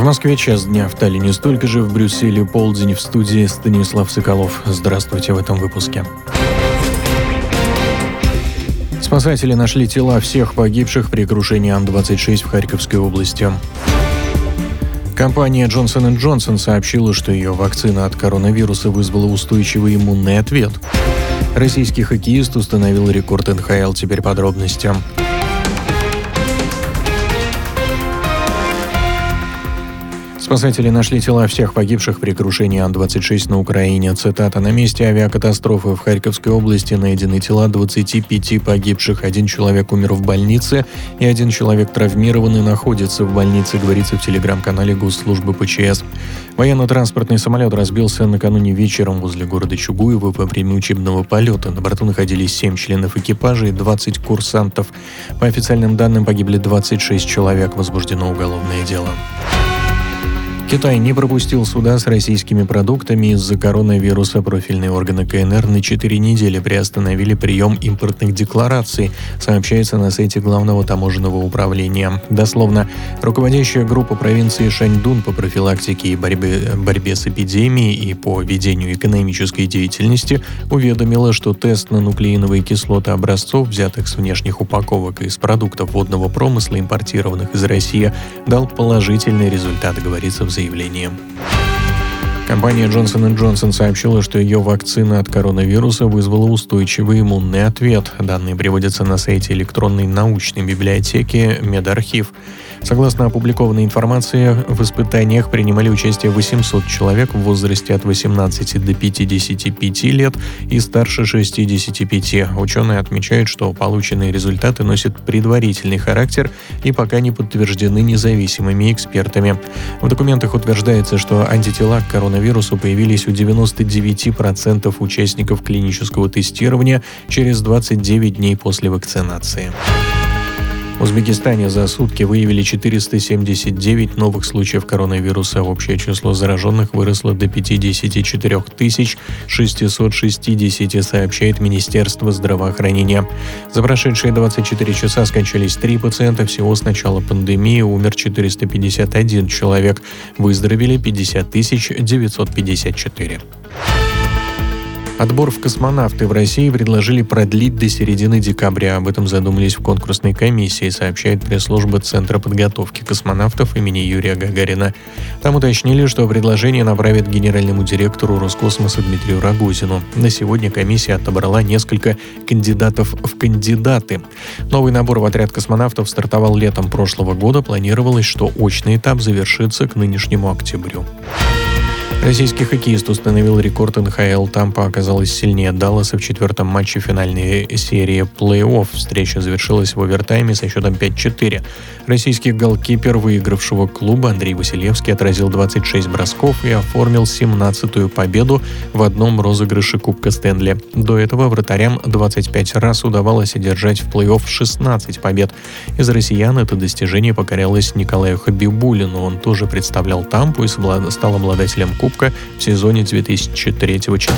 Москве час дня, в Таллине столько же, в Брюсселе полдень, в студии Станислав Соколов. Здравствуйте в этом выпуске. Спасатели нашли тела всех погибших при крушении Ан-26 в Харьковской области. Компания Johnson & Johnson сообщила, что ее вакцина от коронавируса вызвала устойчивый иммунный ответ. Российский хоккеист установил рекорд НХЛ. Теперь подробности. Спасатели нашли тела всех погибших при крушении Ан-26 на Украине. Цитата: «На месте авиакатастрофы в Харьковской области найдены тела 25 погибших. 1 человек умер в больнице и 1 человек травмирован и находится в больнице», говорится в телеграм-канале Госслужбы ПЧС. Военно-транспортный самолет разбился накануне вечером возле города Чугуево во время учебного полета. На борту находились 7 членов экипажа и 20 курсантов. По официальным данным, погибли 26 человек. Возбуждено уголовное дело. Китай не пропустил суда с российскими продуктами из-за коронавируса. Профильные органы КНР на 4 недели приостановили прием импортных деклараций, сообщается на сайте Главного таможенного управления. Дословно, руководящая группа провинции Шаньдун по профилактике и борьбе с эпидемией и по ведению экономической деятельности уведомила, что тест на нуклеиновые кислоты образцов, взятых с внешних упаковок и из продуктов водного промысла, импортированных из России, дал положительный результат, говорится в заявлении. Компания Johnson & Johnson сообщила, что ее вакцина от коронавируса вызвала устойчивый иммунный ответ. Данные приводятся на сайте электронной научной библиотеки Медархив. Согласно опубликованной информации, в испытаниях принимали участие 800 человек в возрасте от 18 до 55 лет и старше 65. Ученые отмечают, что полученные результаты носят предварительный характер и пока не подтверждены независимыми экспертами. В документах утверждается, что антитела к коронавирусу появились у 99% участников клинического тестирования через 29 дней после вакцинации. В Узбекистане за сутки выявили 479 новых случаев коронавируса. Общее число зараженных выросло до 54 660, сообщает Министерство здравоохранения. За прошедшие 24 часа скончались 3 пациента. Всего с начала пандемии умер 451 человек. Выздоровели 50 954. Отбор в космонавты в России предложили продлить до середины декабря. Об этом задумались в конкурсной комиссии, сообщает пресс-служба Центра подготовки космонавтов имени Юрия Гагарина. Там уточнили, что предложение направят генеральному директору Роскосмоса Дмитрию Рогозину. На сегодня комиссия отобрала несколько кандидатов в кандидаты. Новый набор в отряд космонавтов стартовал летом прошлого года. Планировалось, что очный этап завершится к нынешнему октябрю. Российский хоккеист установил рекорд НХЛ. Тампа оказалась сильнее Далласа в 4-м матче финальной серии плей-офф. Встреча завершилась в овертайме со счетом 5-4. Российский голкипер выигравшего клуба Андрей Василевский отразил 26 бросков и оформил 17-ю победу в одном розыгрыше Кубка Стэнли. До этого вратарям 25 раз удавалось одержать в плей-офф 16 побед. Из россиян это достижение покорялось Николаю Хабибуллину. Он тоже представлял Тампу и стал обладателем Кубка в сезоне 2003-2004.